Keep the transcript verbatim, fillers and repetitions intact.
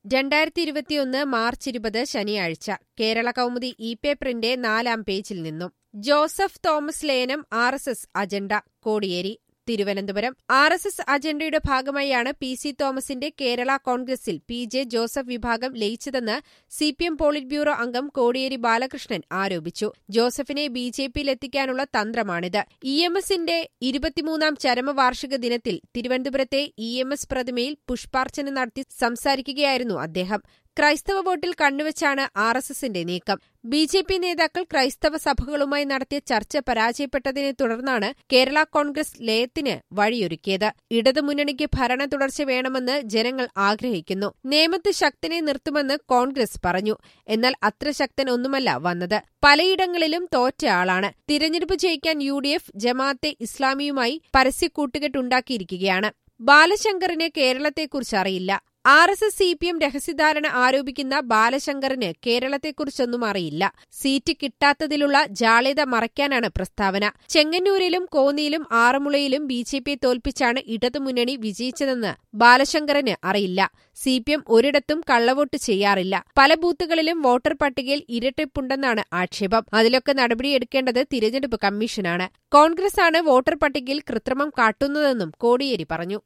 രണ്ടായിരത്തി ഇരുപത്തിയൊന്ന് മാർച്ച് ഇരുപത് ശനിയാഴ്ച കേരള കൗമുദി ഇ പേപ്പറിന്റെ നാലാം പേജിൽ നിന്നും ജോസഫ് തോമസ് ലേനം R S S agenda Kodiyeri Thiruvananthapuram R S S അജണ്ടയുടെ ഭാഗമായാണ് പി സി തോമസിന്റെ കേരള കോൺഗ്രസിൽ പി ജെ ജോസഫ് വിഭാഗം ലയിച്ചതെന്ന് C P M polit bureau അംഗം കോടിയേരി ബാലകൃഷ്ണൻ ആരോപിച്ചു. ജോസഫിനെ ബി ജെ പിയിലെത്തിക്കാനുള്ള തന്ത്രമാണിത്. ഇ എം എസിന്റെ ഇരുപത്തിമൂന്നാം ചരമവാർഷിക ദിനത്തിൽ തിരുവനന്തപുരത്തെ ഇ എം എസ് പ്രതിമയിൽ പുഷ്പാർച്ചന നടത്തി സംസാരിക്കുകയായിരുന്നു അദ്ദേഹം. ക്രൈസ്തവ വോട്ടിൽ കണ്ണുവച്ചാണ് ആർ എസ് എസിന്റെ നീക്കം. ബി ജെ പി നേതാക്കൾ ക്രൈസ്തവ സഭകളുമായി നടത്തിയ ചർച്ച പരാജയപ്പെട്ടതിനെ തുടർന്നാണ് കേരള കോൺഗ്രസ് ലയത്തിന് വഴിയൊരുക്കിയത്. ഇടതുമുന്നണിക്ക് ഭരണ തുടർച്ച വേണമെന്ന് ജനങ്ങൾ ആഗ്രഹിക്കുന്നു. നേമത്ത് ശക്തനെ നിർത്തുമെന്ന് കോൺഗ്രസ് പറഞ്ഞു. എന്നാൽ അത്ര ശക്തൻ ഒന്നുമല്ല വന്നത്. പലയിടങ്ങളിലും തോറ്റ ആളാണ്. തിരഞ്ഞെടുപ്പ് ജയിക്കാൻ യു ഡി എഫ് ജമാഅത്തെ ഇസ്ലാമിയുമായി പരസ്യക്കൂട്ടുകെട്ടുണ്ടാക്കിയിരിക്കുകയാണ്. ബാലശങ്കറിന് കേരളത്തെക്കുറിച്ച് അറിയില്ല. R S S C P M രഹസ്യധാരണ ആരോപിക്കുന്ന ബാലശങ്കറിന് കേരളത്തെക്കുറിച്ചൊന്നും അറിയില്ല. സീറ്റ് കിട്ടാത്തതിലുള്ള ജാള്യത മറയ്ക്കാനാണ് പ്രസ്താവന. ചെങ്ങന്നൂരിലും കോന്നിയിലും ആറന്മുളയിലും ബി ജെ പിയെ തോൽപ്പിച്ചാണ് ഇടതുമുന്നണി വിജയിച്ചതെന്ന് ബാലശങ്കറിന് അറിയില്ല. സി പി എം ഒരിടത്തും കള്ളവോട്ട് ചെയ്യാറില്ല. പല ബൂത്തുകളിലും വോട്ടർ പട്ടികയിൽ ഇരട്ടിപ്പുണ്ടെന്നാണ് ആക്ഷേപം. അതിലൊക്കെ നടപടിയെടുക്കേണ്ടത് തിരഞ്ഞെടുപ്പ് കമ്മീഷനാണ്. കോൺഗ്രസാണ് വോട്ടർ പട്ടികയിൽ കൃത്രിമം കാട്ടുന്നതെന്നും കോടിയേരി പറഞ്ഞു.